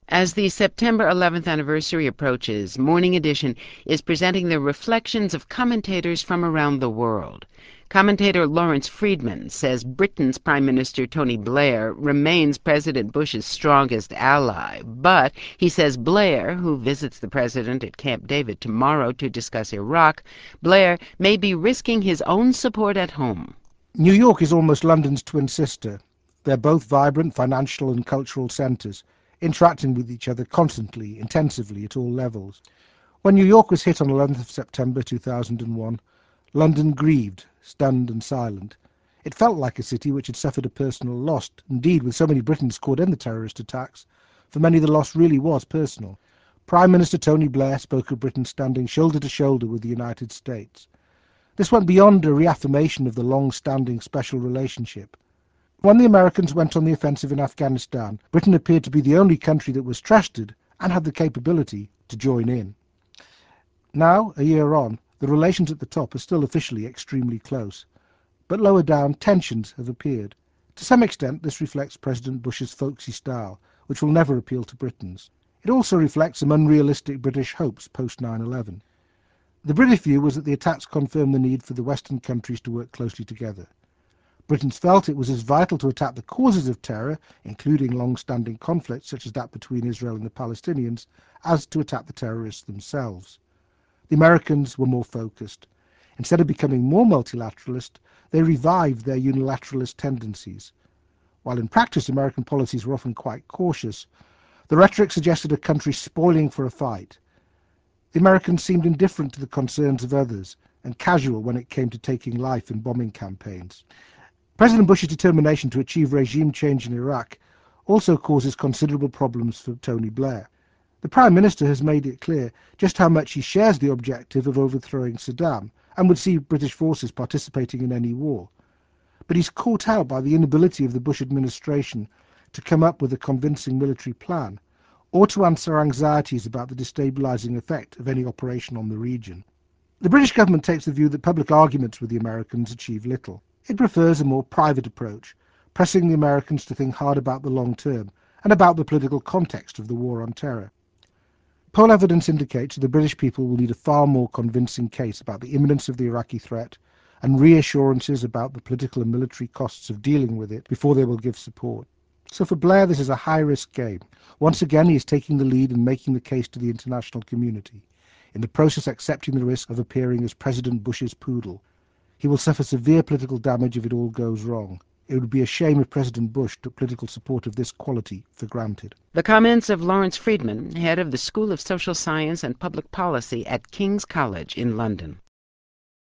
As the September 11th anniversary approaches, Morning Edition is presenting the reflections of commentators from around the world. Commentator Lawrence Friedman says Britain's Prime Minister Tony Blair remains President Bush's strongest ally, but he says Blair, who visits the president at Camp David tomorrow to discuss Iraq, Blair may be risking his own support at home. New York is almost London's twin sister. They're both vibrant financial and cultural centres, interacting with each other constantly, intensively, at all levels. When New York was hit on 11th of September 2001, London grieved, stunned and silent. It felt like a city which had suffered a personal loss. Indeed, with so many Britons caught in the terrorist attacks, for many the loss really was personal. Prime Minister Tony Blair spoke of Britain standing shoulder to shoulder with the United States. This went beyond a reaffirmation of the long-standing special relationship. When the Americans went on the offensive in Afghanistan, Britain appeared to be the only country that was trusted and had the capability to join in. Now, a year on, the relations at the top are still officially extremely close, but lower down tensions have appeared. To some extent, this reflects President Bush's folksy style, which will never appeal to Britons. It also reflects some unrealistic British hopes post 9/11. The British view was that the attacks confirmed the need for the Western countries to work closely together. Britons felt it was as vital to attack the causes of terror, including long-standing conflicts such as that between Israel and the Palestinians, as to attack the terrorists themselves. The Americans were more focused. Instead of becoming more multilateralist, they revived their unilateralist tendencies. While in practice American policies were often quite cautious, the rhetoric suggested a country spoiling for a fight. The Americans seemed indifferent to the concerns of others and casual when it came to taking life in bombing campaigns. President Bush's determination to achieve regime change in Iraq also causes considerable problems for Tony Blair. The Prime Minister has made it clear just how much he shares the objective of overthrowing Saddam and would see British forces participating in any war. But he's caught out by the inability of the Bush administration to come up with a convincing military plan, or to answer anxieties about the destabilising effect of any operation on the region. The British government takes the view that public arguments with the Americans achieve little. It prefers a more private approach, pressing the Americans to think hard about the long term and about the political context of the war on terror. Poll evidence indicates that the British people will need a far more convincing case about the imminence of the Iraqi threat and reassurances about the political and military costs of dealing with it before they will give support. So for Blair, this is a high-risk game. Once again, he is taking the lead and making the case to the international community, in the process accepting the risk of appearing as President Bush's poodle. He will suffer severe political damage if it all goes wrong. It would be a shame if President Bush took political support of this quality for granted. The comments of Lawrence Friedman, head of the School of Social Science and Public Policy at King's College in London.